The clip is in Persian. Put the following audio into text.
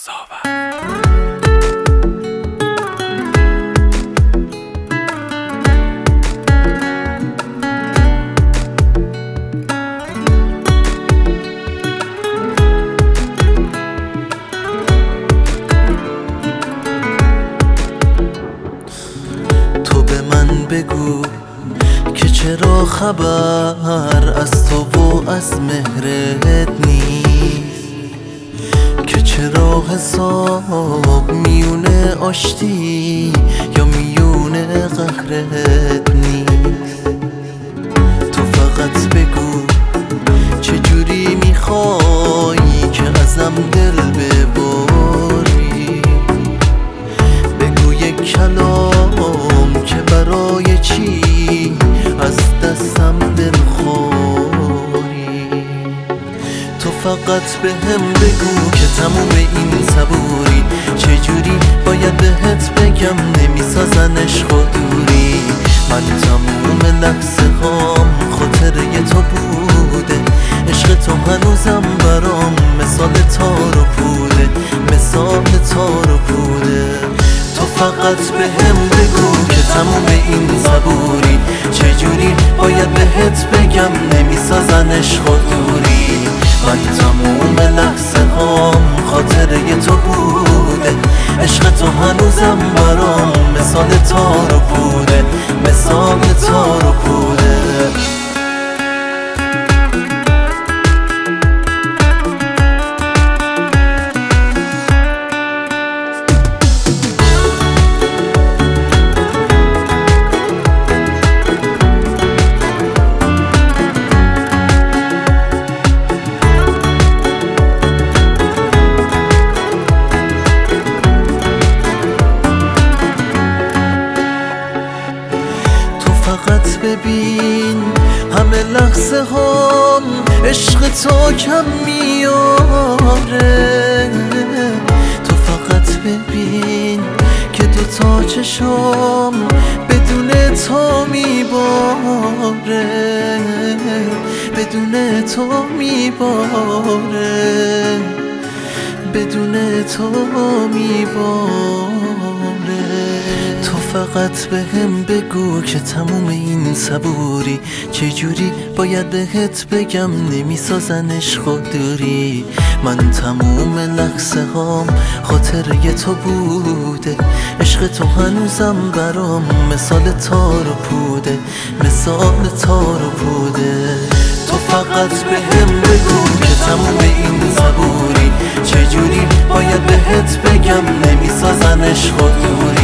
تو به من بگو که چرا خبر از تو و از مهرت نیست، که چرا حساب میونه آشتی یا میونه قهرت نیست. تو فقط بگو چجوری میخوایی که ازم دل ببری، بگو یک کلام که برای چی از دستم دل خوری. تو فقط به هم بگو که تموم این صبوری چجوری باید بهت بگم نمیسازنش خودوری. من تموم لحظه هام خاطره تو بوده، عشق تو هنوزم برام مثال تار و پوده، مثال تار و پوده. تو فقط به هم بگو که تموم این صبوری چجوری باید بهت بگم نمیسازنش خودوری. من تموم لحظه هام خاطره تو بوده، عشق تو هنوزم برام مثال تار و پوده، مثال تار و پوده. فقط ببین همه لحظه هم عشق تو کم میاره. تو فقط ببین که دوتا چشم بدون تو میباره، بدون تو میباره، بدون تو میباره. تو فقط به هم بگو که تموم این صبوری چجوری باید بهت بگم نمیسازنش خوددوری. من تموم لحظه هام خاطره تو بوده، عشق تو هنوزم برام مثال تار و پوده، مثال تار و پوده. تو فقط به هم بگو که تموم این صبوری چجوری باید بهت بگم نمیسازنش خوددوری.